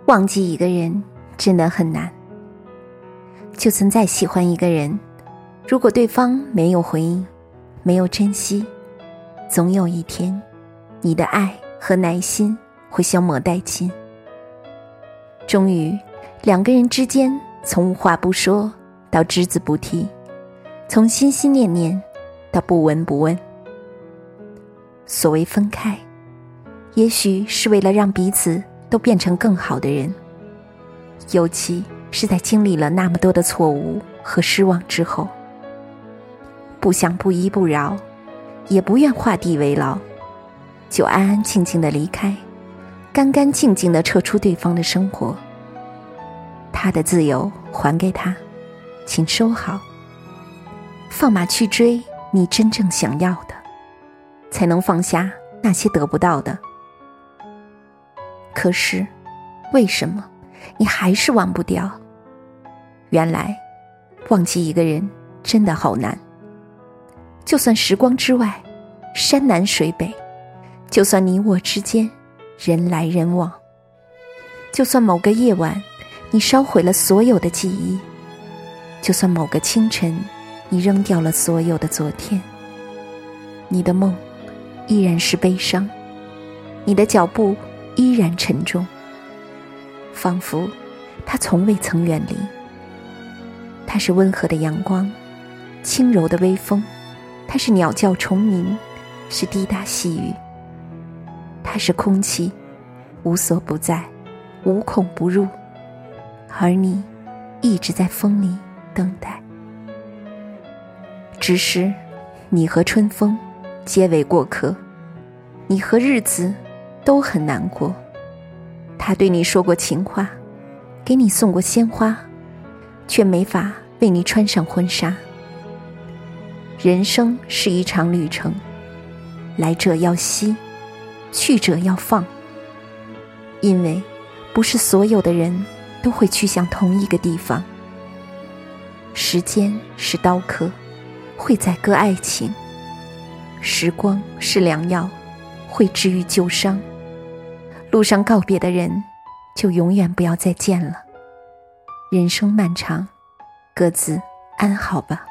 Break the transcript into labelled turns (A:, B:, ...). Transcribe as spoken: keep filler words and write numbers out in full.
A: 忘记一个人真的很难。就算再喜欢一个人，如果对方没有回应，没有珍惜，总有一天，你的爱和耐心会消磨殆尽。终于，两个人之间从无话不说到只字不提，从心心念念到不闻不问。所谓分开，也许是为了让彼此都变成更好的人，尤其是在经历了那么多的错误和失望之后，不想不依不饶，也不愿画地为牢，就安安静静地离开，干干净净地撤出对方的生活。他的自由还给他，请收好，放马去追你真正想要的，才能放下那些得不到的。可是为什么你还是忘不掉？原来忘记一个人真的好难。就算时光之外，山南水北，就算你我之间人来人往，就算某个夜晚你烧毁了所有的记忆，就算某个清晨你扔掉了所有的昨天，你的梦依然是悲伤，你的脚步依然沉重，仿佛他从未曾远离。他是温和的阳光，轻柔的微风，它是鸟叫虫鸣，是滴答细雨。它是空气，无所不在，无孔不入，而你一直在风里等待。只是你和春风皆为过客，你和日子都很难过。他对你说过情话，给你送过鲜花，却没法为你穿上婚纱。人生是一场旅程，来者要惜，去者要放。因为不是所有的人都会去向同一个地方。时间是刀刻，会宰割爱情；时光是良药，会治愈旧伤。路上告别的人，就永远不要再见了。人生漫长，各自安好吧。